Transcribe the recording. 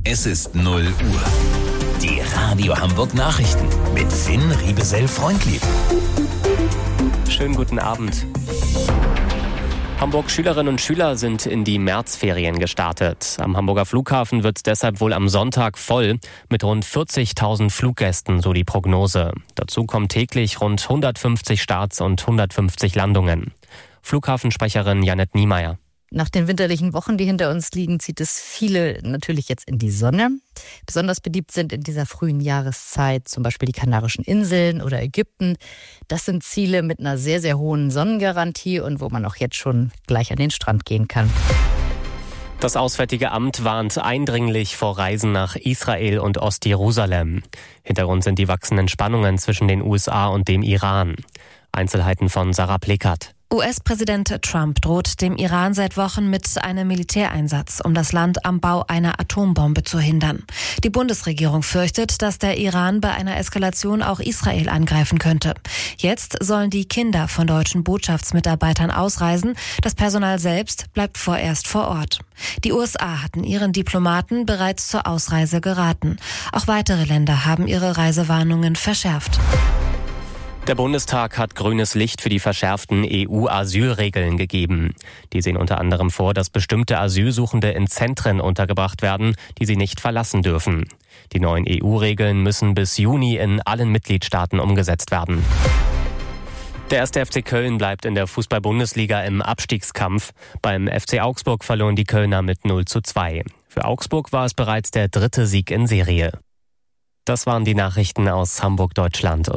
Es ist 0 Uhr. Die Radio Hamburg Nachrichten mit Finn Riebesell-Freundlieb. Schönen guten Abend. Hamburg Schülerinnen und Schüler sind in die Märzferien gestartet. Am Hamburger Flughafen wird es deshalb wohl am Sonntag voll mit rund 40.000 Fluggästen, so die Prognose. Dazu kommen täglich rund 150 Starts und 150 Landungen. Flughafensprecherin Janette Niemeyer. Nach den winterlichen Wochen, die hinter uns liegen, zieht es viele natürlich jetzt in die Sonne. Besonders beliebt sind in dieser frühen Jahreszeit zum Beispiel die Kanarischen Inseln oder Ägypten. Das sind Ziele mit einer sehr, sehr hohen Sonnengarantie und wo man auch jetzt schon gleich an den Strand gehen kann. Das Auswärtige Amt warnt eindringlich vor Reisen nach Israel und Ostjerusalem. Hintergrund sind die wachsenden Spannungen zwischen den USA und dem Iran. Einzelheiten von Sarah Pleckert. US-Präsident Trump droht dem Iran seit Wochen mit einem Militäreinsatz, um das Land am Bau einer Atombombe zu hindern. Die Bundesregierung fürchtet, dass der Iran bei einer Eskalation auch Israel angreifen könnte. Jetzt sollen die Kinder von deutschen Botschaftsmitarbeitern ausreisen. Das Personal selbst bleibt vorerst vor Ort. Die USA hatten ihren Diplomaten bereits zur Ausreise geraten. Auch weitere Länder haben ihre Reisewarnungen verschärft. Der Bundestag hat grünes Licht für die verschärften EU-Asylregeln gegeben. Die sehen unter anderem vor, dass bestimmte Asylsuchende in Zentren untergebracht werden, die sie nicht verlassen dürfen. Die neuen EU-Regeln müssen bis Juni in allen Mitgliedstaaten umgesetzt werden. Der 1. FC Köln bleibt in der Fußball-Bundesliga im Abstiegskampf. Beim FC Augsburg verloren die Kölner mit 0:2. Für Augsburg war es bereits der 3. Sieg in Serie. Das waren die Nachrichten aus Hamburg, Deutschland.